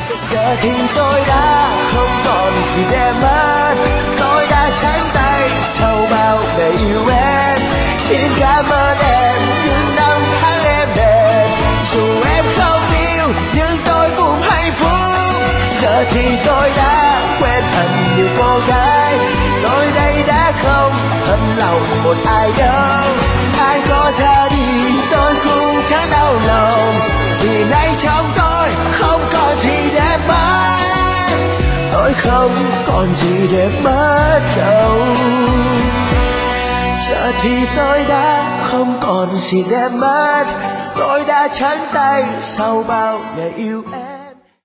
Giờ thì tôi đã không còn gì để mất, tôi đã trắng tay sau bao ngày yêu em. Xin cảm ơn em những năm tháng êm đềm, dù em không yêu nhưng tôi cũng hạnh phúc. Giờ thì tôi đã quen thật nhiều cô gái, tôi đây đã không thật lòng một ai đâu. Ai có ra đi tôi cũng chẳng đau lòng, vì nay trong tôi không còn gì để mất. Tôi không còn gì để mất đâu. Giờ thì tôi đã không còn gì để mất, tôi đã trắng tay sau bao ngày yêu em.